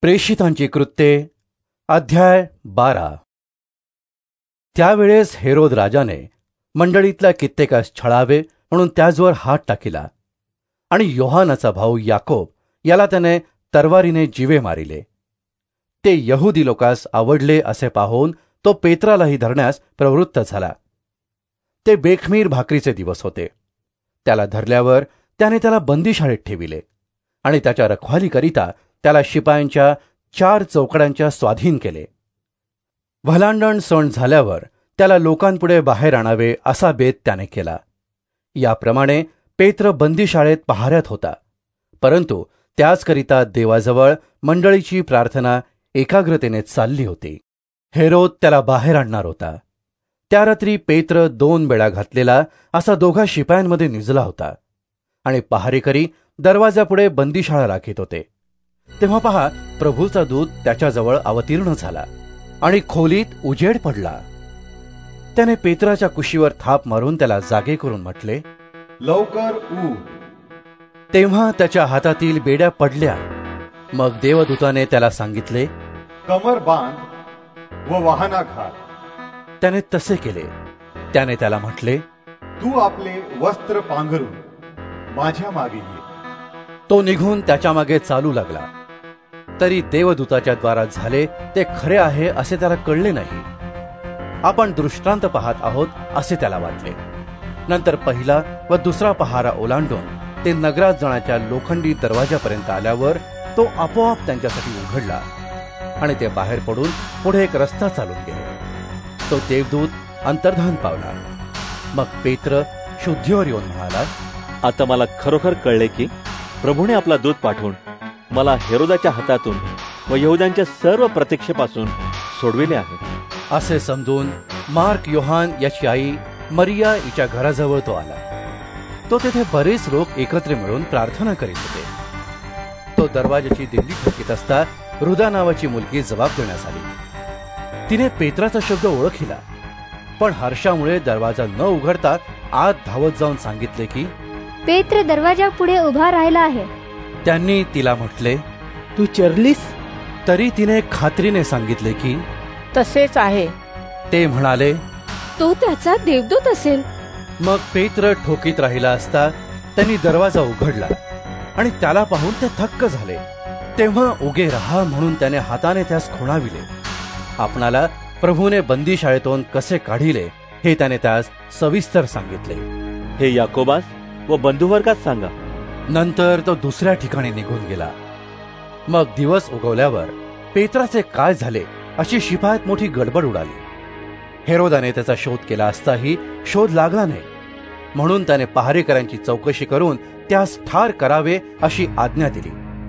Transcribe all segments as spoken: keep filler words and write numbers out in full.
प्रेषितांची कृत्ये अध्याय बारा. त्यावेळेस हेरोद राजाने मंडळीतल्या कित्येकास छळावे म्हणून त्याजवर हात टाकिला आणि योहानाचा भाऊ याकोब याला त्याने तरवारीने जीवे मारिले. ते यहुदी लोकास आवडले असे पाहून तो पेत्रालाही धरण्यास प्रवृत्त झाला. ते बेखमीर भाकरीचे दिवस होते. त्याला धरल्यावर त्याने त्याला बंदिशाळेत ठेविले आणि त्याच्या रखवालीकरिता त्याला शिपायांच्या चार चौकड्यांच्या स्वाधीन केले. व्हलांडण सण झाल्यावर त्याला लोकांपुढे बाहेर आणावे असा बेत त्याने केला. याप्रमाणे पेत्र बंदिशाळेत पहाऱ्यात होता, परंतु त्याचकरिता देवाजवळ मंडळीची प्रार्थना एकाग्रतेने चालली होती. हेरोद त्याला बाहेर आणणार होता. त्या रात्री पेत्र दोन बेडा घातलेला असा दोघा शिपायांमध्ये निजला होता आणि पहारेकरी दरवाजापुढे बंदिशाळा राखीत होते. तेव्हा पहा, प्रभूचा दूत त्याच्याजवळ अवतीर्ण झाला आणि खोलीत उजेड पडला. त्याने पेत्राच्या कुशीवर थाप मारून त्याला जागे करून म्हटले, लवकर उठ. तेव्हा त्याच्या हातातील बेड्या पडल्या. मग देवदूताने त्याला सांगितले, कमर बांध व वाहना घाल. त्याने तसे केले. त्याने त्याला म्हटले, तू आपले वस्त्र पांघरून माझ्या मागे ये. तो निघून त्याच्या मागे चालू लागला. तरी देवदूताच्या द्वारा झाले ते खरे आहे असे त्याला कळले नाही. आपण दृष्टांत पाहत आहोत असे त्याला वाटले. नंतर पहिला व दुसरा पहारा ओलांडून ते नगरात जाण्याच्या लोखंडी दरवाजापर्यंत आल्यावर तो आपोआप त्यांच्यासाठी उघडला आणि ते बाहेर पडून पुढे एक रस्ता चालून गेले. तो देवदूत अंतर्धान पावला. मग पेत्र शुद्धीवर येऊन म्हणाला, आता मला खरोखर कळले की प्रभूने आपला दूत पाठवून मला हेरोदाच्या हातातून व यहूद्यांच्या सर्व प्रतीक्षेपासून सोडविले आहे. असे समजून मार्क योहान याची आई मरिया हिच्या घराजवळ तो आला. तो तेथे बरेच लोक एकत्र मिळून प्रार्थना करीत होते. तो दरवाजाची दिंडी ठोकीत असता रुदा नावाची मुलगी जबाब देण्यास आली. तिने पेत्राचा शब्द ओळखिला, पण हर्षामुळे दरवाजा न उघडता आत धावत जाऊन सांगितले की पेत्र दरवाजा पुढे उभा राहिला आहे. त्यांनी तिला म्हटले, तू चरलीस? तरी तिने खात्रीने सांगितले की तसेच आहे. ते म्हणाले, तो त्याचा देवदूत असेल. मग पेत्र ठोकीत राहिला असता त्यांनी दरवाजा उघडला आणि त्याला पाहून ते थक्क झाले. तेव्हा उगे रहा म्हणून त्याने हाताने त्यास खुणाविले. आपणाला प्रभूने बंदिशाळेतून कसे काढिले हे त्याने त्यास सविस्तर सांगितले. हे याकोबास व बंधुवर्गात सांगा. नंतर तो दुसऱ्या ठिकाणी निघून गेला. मग दिवस उगवल्यावर पेत्राचे काय झाले अशी शिपायात मोठी गडबड उडाली. हेरोदाने त्याचा शोध केला असताही शोध लागला नाही, म्हणून त्याने पहारेकरांची चौकशी करून त्यास ठार करावे अशी आज्ञा दिली.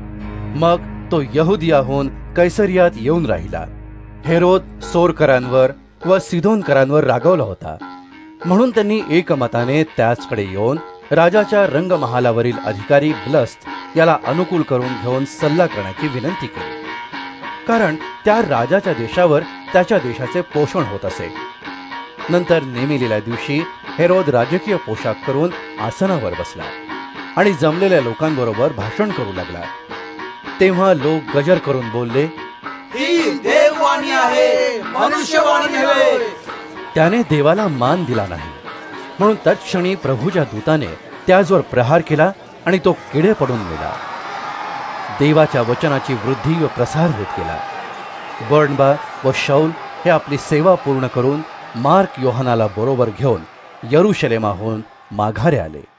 मग तो यहुदियाहून कैसरियात येऊन राहिला. हेरोद सोरकरांवर व सिदोनकरांवर रागावला होता, म्हणून त्यांनी एकमताने त्याचकडे येऊन राजाच्या रंगमहालावरील अधिकारी ब्लस्त याला अनुकूल करून घेऊन सल्ला करण्याची विनंती केली, कारण त्या राजाच्या देशावर त्याच्या देशाचे पोषण होत असे. नंतर नेमिलेल्या दिवशी हेरोद राजकीय पोशाख करून आसनावर बसला आणि जमलेल्या लोकांबरोबर भाषण करू लागला. तेव्हा लोक गजर करून बोलले, ही देववाणी आहे, मनुष्यवाणी नव्हे. त्याने देवाला मान दिला नाही, म्हणून तत्क्षणी प्रभूच्या दूताने त्याजवर प्रहार केला आणि तो किडे पडून गेला. देवाच्या वचनाची वृद्धी व प्रसार होत गेला. बर्नबा व शाऊल हे आपली सेवा पूर्ण करून मार्क योहानाला बरोबर घेऊन यरुशलेमाहून माघारे आले.